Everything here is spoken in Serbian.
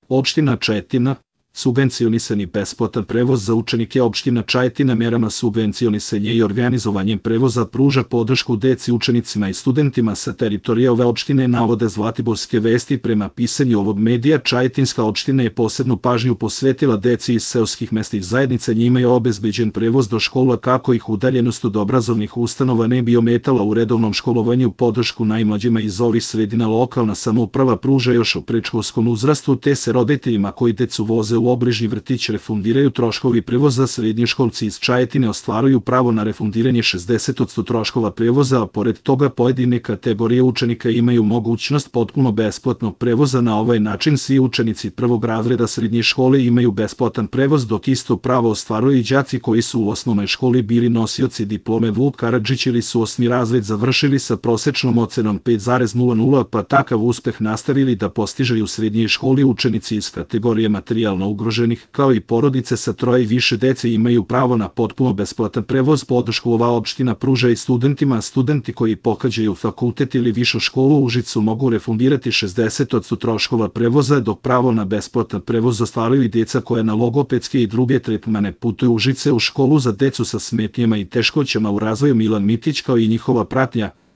Opština Čajetina, subvencionisani besplatan prevoz za učenike. Opština Čajetina merama subvencionisanja i organizovanjem prevoza pruža podršku deci, učenicima i studentima sa teritorija ove opštine, navode Zlatiborske vesti. Prema pisanju ovog medija, Čajetinska opština je posebnu pažnju posvetila deci iz seoskih mesnih zajednica. Njima je obezbeđen prevoz do škola kako ih udaljenost od obrazovnih ustanova ne bi ometala u redovnom školovanju. Podršku najmlađima iz ovih sredina lokalna samouprava pruža još u predškolskom uzrastu, te se roditeljima koji decu voze u obližnji vrtić refundiraju troškovi prevoza. Srednjoškolci iz Čajetine ostvaruju pravo na refundiranje 60% troškova prevoza, a pored toga pojedine kategorije učenika imaju mogućnost potpuno besplatnog prevoza. Na ovaj način svi učenici prvog razreda srednje škole imaju besplatan prevoz, dok isto pravo ostvaruju i đaci koji su u osnovnoj školi bili nosioci diplome Vuk Karadžić ili su 8. razred završili sa prosečnom ocenom 5,00, pa takav uspeh nastavili da postižu u srednjoj školi. Učenici iz kategorije materijalno ugroženih, kao i porodice sa 3 i više dece, imaju pravo na potpuno besplatan prevoz. Podršku ova opština pruža i studentima. Studenti koji pohađaju fakultet ili višu školu u Užicu mogu refundirati 60% troškova prevoza, dok pravo na besplatan prevoz ostvaruju i deca koja na logopedske i druge tretmane putuju u Užice u školu za decu sa smetnjama i teškoćama u razvoju Milan Mitić, kao i njihova pratnja.